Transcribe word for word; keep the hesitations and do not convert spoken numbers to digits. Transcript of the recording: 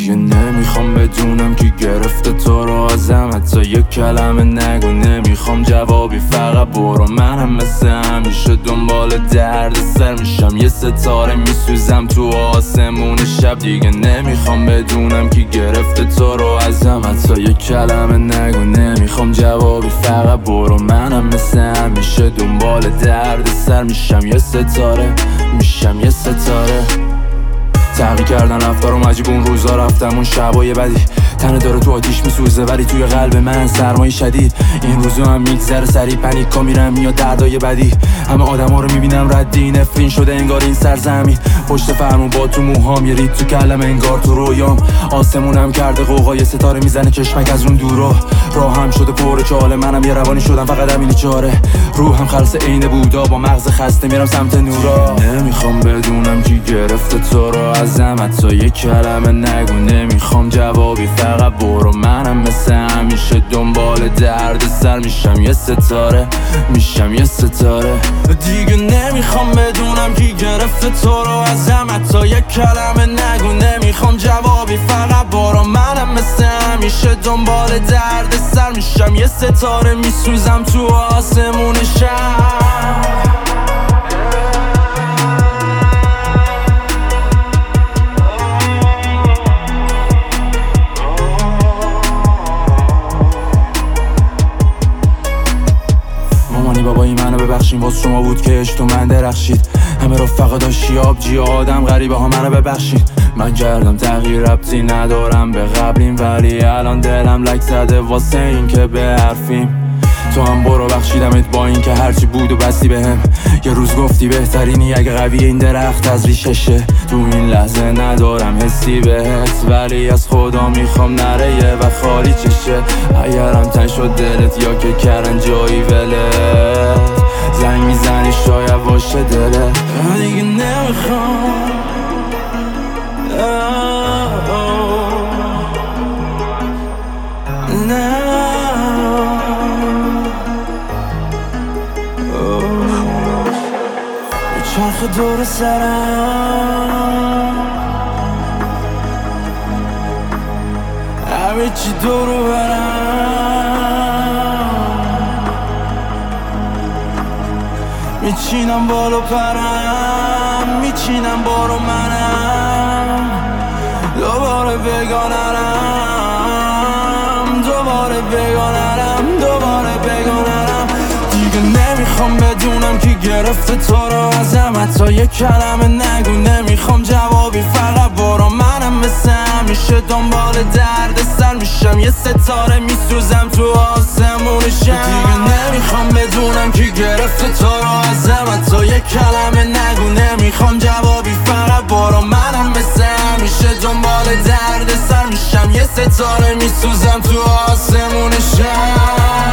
دیگه نمیخوام بدونم کی گرفته تو رو ازم، حتی یک کلمه نگو نمیخوام جوابی، فقط برو. منم مثل همیشه دنبال درد سر میشم، یه ستاره میسوزم تو آسمون شب. دیگه نمیخوام بدونم کی گرفته تو رو ازم، حتی یک کلمه نگو نمیخوام جوابی، فقط برو. منم مثل همیشه دنبال درد سر میشم، یه ستاره میشم یه ستاره. تغییر کردن رفتارم عجیب، اون روزا رفتم اون شبای بدی، تنه داره تو آتیش میسوزه ولی توی قلب من سرمای شدید. این روزا هم میگذره سریع، پنیکا میرم یا دردای بدی، همه آدم ها رو میبینم ردی، نفرین شده انگار این سرزمین. پشت فرمون با تو موهام یه رید تو کلم انگار تو رویام، آسمونم کرده قوقای ستاره میزنه چشمک از اون دورا. راهم شده پر چاله، منم یه روانی شدم فقط همینی چاره. روحم خلص عین بودا، با مغز خسته میرم سمت نورا. نمیخوام بدونم کی گرفته تو رو ازم، حتی یک کلمه نگو نمیخوام جوابی، فقط برو. منم مثل همیشه دنبال درد سر میشم، یه ستاره میشم یه ستاره. دیگه نمیخوام بدونم کی گرفته تو رو ازم، حتی یک کلمه نگو نمیخوام جوابی، فقط برو. منم مثل همیشه دنبال درد سر میشم، یه ستاره میسوزم تو آسمون شب. مامانی بابایی منو ببخشین، واس شما بود که عشق تو من درخشید، همه رفقا داشتی آبجی آدم غریبه ها منو ببخشید. من کردم تغییر ربطی ندارم به قبلیم، ولی الان دلم لک زده واسه این که به حرفیم. تو هم برو بخشیدمت با این که هرچی بود و بستی بهم، یه روز گفتی بهترینی اگه قوی این درخت از ریششه. تو این لحظه ندارم حسی بهت، ولی از خدا میخوام نره یه و خالی چشه. اگرم تن شد دلت یا که کرن جایی ولت، زنگ میزنی شاید باشه دلت. دیگه نمیخوام نه چرخ دور سرم، همه چی دورو برم، میچینم بالو پرم، میچینم بارو منم، دوباره بگانرم، دوباره بگانرم، دوباره بگانرم. دیگه نمیخوام بدونم کی گرفته تو رو ازم، حتی یک کلمه نگو نمیخوام جوابی، فقط برو. منم مثل همیشه دنبال درد سر میشم، یه ستاره میسوزم تو آسمون شب. دیگه نمیخوام بدونم کی گرفته تو رو ازم، حتی یک کلمه نگو نمیخوام جوابی، فقط برو. منم مثل همیشه دنبال درد سر میشم، یه ستاره میسوزم تو آسمون شب.